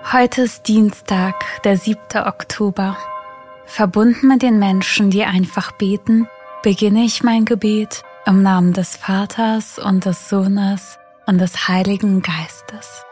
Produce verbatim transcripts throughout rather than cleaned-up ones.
Heute ist Dienstag, der siebte Oktober. Verbunden mit den Menschen, die einfach beten, beginne ich mein Gebet im Namen des Vaters und des Sohnes und des Heiligen Geistes.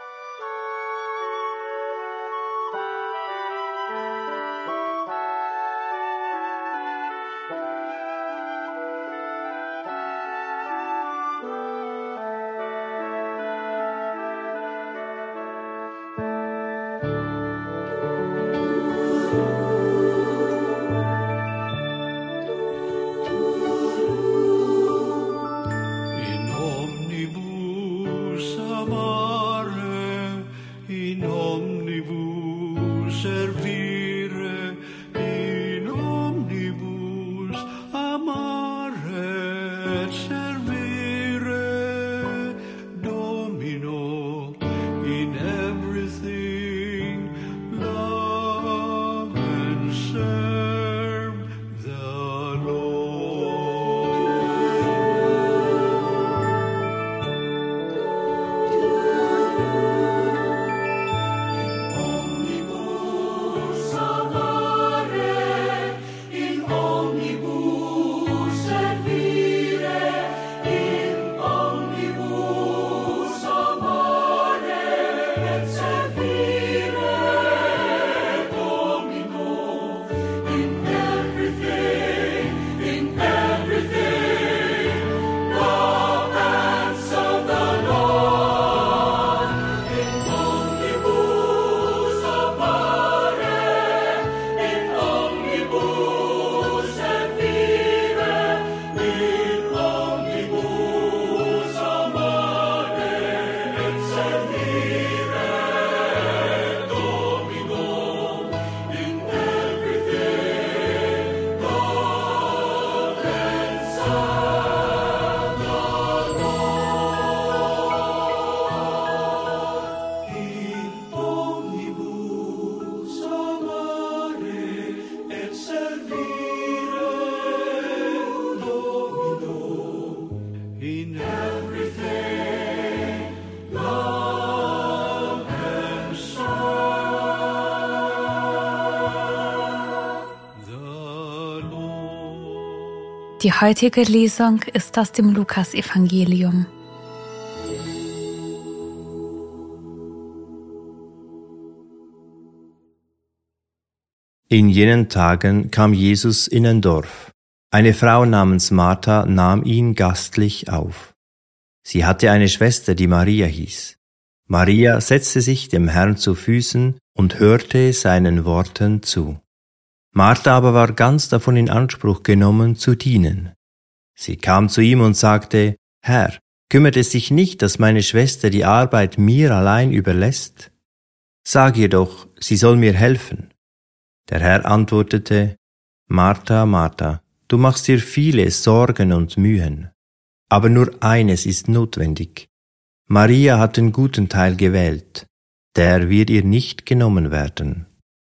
Die heutige Lesung ist aus dem Lukasevangelium. In jenen Tagen kam Jesus in ein Dorf. Eine Frau namens Martha nahm ihn gastlich auf. Sie hatte eine Schwester, die Maria hieß. Maria setzte sich dem Herrn zu Füßen und hörte seinen Worten zu. Martha aber war ganz davon in Anspruch genommen, zu dienen. Sie kam zu ihm und sagte, Herr, kümmert es dich nicht, dass meine Schwester die Arbeit mir allein überlässt? Sag ihr doch, sie soll mir helfen. Der Herr antwortete, Martha, Martha, du machst dir viele Sorgen und Mühen. Aber nur eines ist notwendig. Maria hat den guten Teil gewählt, der wird ihr nicht genommen werden.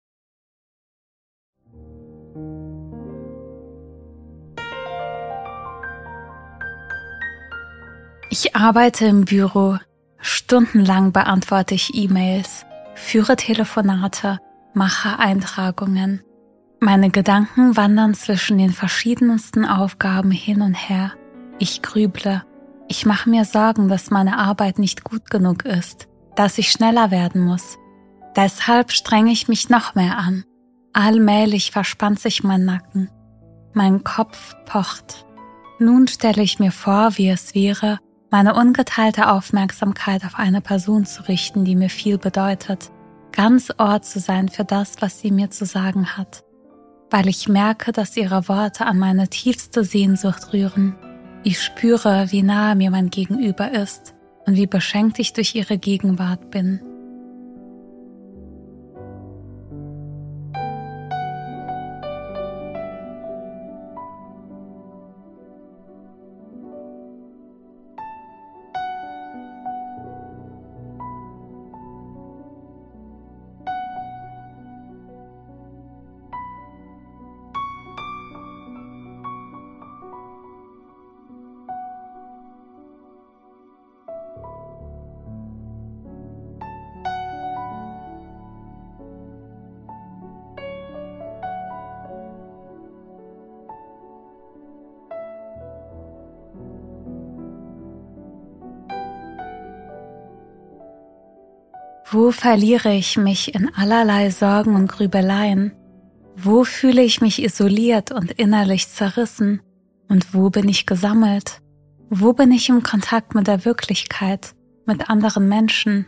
Ich arbeite im Büro. Stundenlang beantworte ich E-Mails, führe Telefonate, mache Eintragungen. Meine Gedanken wandern zwischen den verschiedensten Aufgaben hin und her. Ich grüble. Ich mache mir Sorgen, dass meine Arbeit nicht gut genug ist, dass ich schneller werden muss. Deshalb strenge ich mich noch mehr an. Allmählich verspannt sich mein Nacken. Mein Kopf pocht. Nun stelle ich mir vor, wie es wäre, meine ungeteilte Aufmerksamkeit auf eine Person zu richten, die mir viel bedeutet, ganz Ohr zu sein für das, was sie mir zu sagen hat, weil ich merke, dass ihre Worte an meine tiefste Sehnsucht rühren. Ich spüre, wie nahe mir mein Gegenüber ist und wie beschenkt ich durch ihre Gegenwart bin. Wo verliere ich mich in allerlei Sorgen und Grübeleien? Wo fühle ich mich isoliert und innerlich zerrissen? Und wo bin ich gesammelt? Wo bin ich im Kontakt mit der Wirklichkeit, mit anderen Menschen?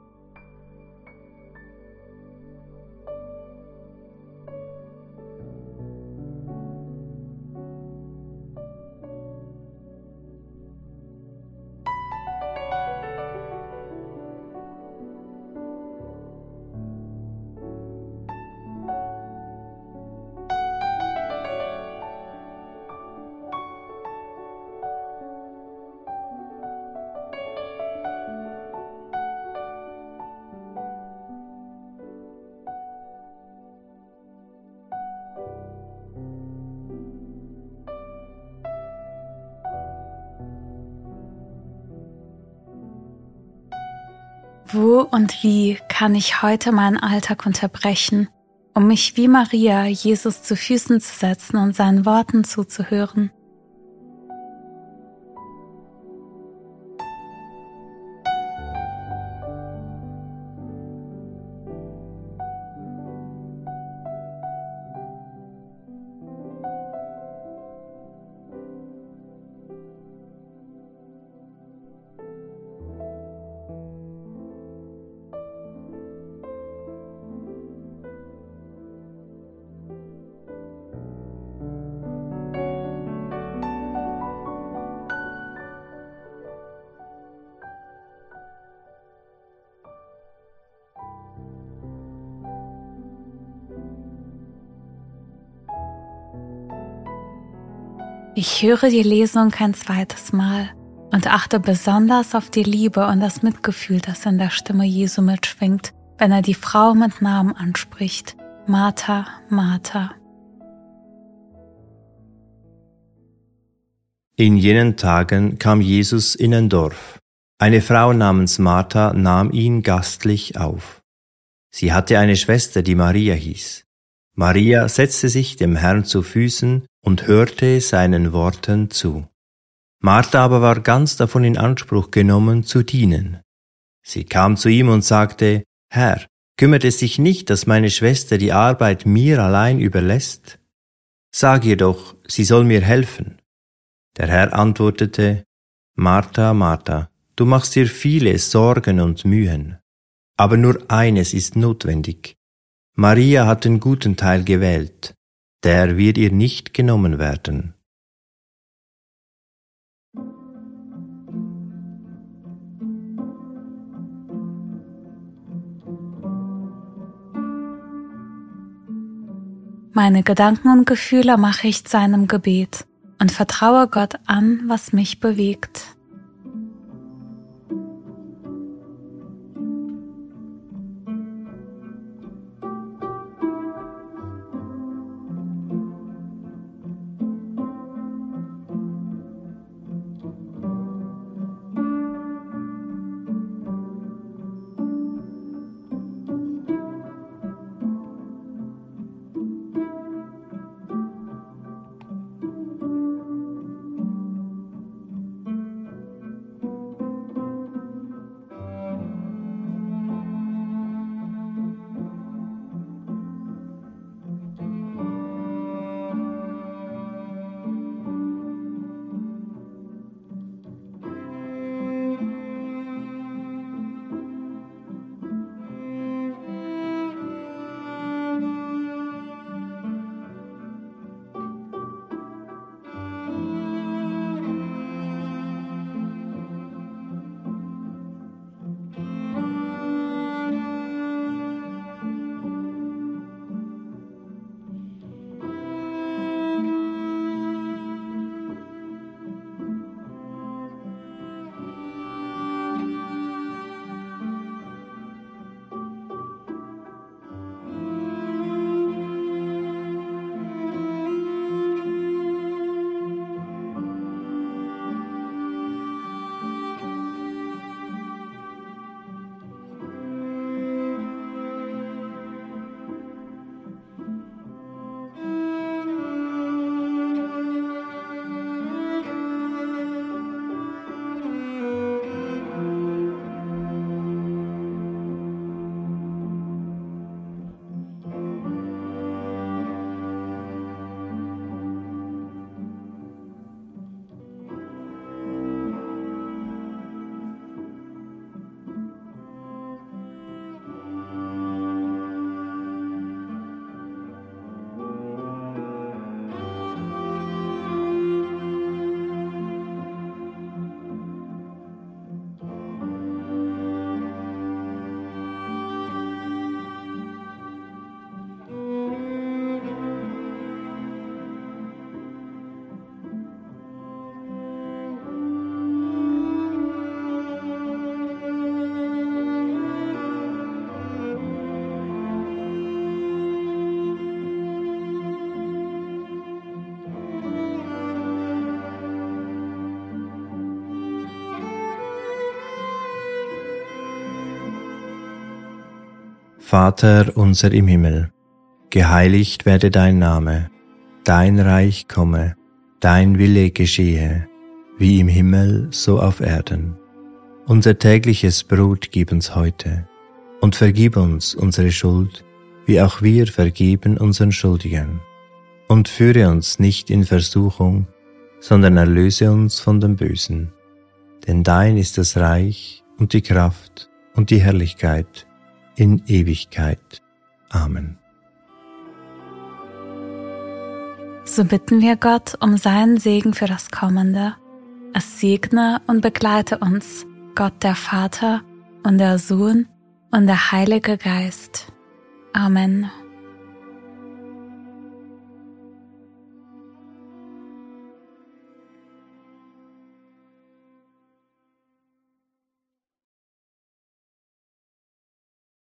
Wo und wie kann ich heute meinen Alltag unterbrechen, um mich wie Maria Jesus zu Füßen zu setzen und seinen Worten zuzuhören? Ich höre die Lesung ein zweites Mal und achte besonders auf die Liebe und das Mitgefühl, das in der Stimme Jesu mitschwingt, wenn er die Frau mit Namen anspricht. Martha, Martha. In jenen Tagen kam Jesus in ein Dorf. Eine Frau namens Martha nahm ihn gastlich auf. Sie hatte eine Schwester, die Maria hieß. Maria setzte sich dem Herrn zu Füßen und hörte seinen Worten zu. Martha aber war ganz davon in Anspruch genommen, zu dienen. Sie kam zu ihm und sagte, Herr, kümmert es dich nicht, dass meine Schwester die Arbeit mir allein überlässt? Sag ihr doch, sie soll mir helfen. Der Herr antwortete, Martha, Martha, du machst dir viele Sorgen und Mühen, aber nur eines ist notwendig. Maria hat den guten Teil gewählt, der wird ihr nicht genommen werden. Meine Gedanken und Gefühle mache ich zu einem Gebet und vertraue Gott an, was mich bewegt. Vater unser im Himmel, geheiligt werde dein Name, dein Reich komme, dein Wille geschehe, wie im Himmel so auf Erden. Unser tägliches Brot gib uns heute und vergib uns unsere Schuld, wie auch wir vergeben unseren Schuldigern. Und führe uns nicht in Versuchung, sondern erlöse uns von dem Bösen. Denn dein ist das Reich und die Kraft und die Herrlichkeit in Ewigkeit. Amen. So bitten wir Gott um seinen Segen für das Kommende. Es segne und begleite uns, Gott der Vater und der Sohn und der Heilige Geist. Amen.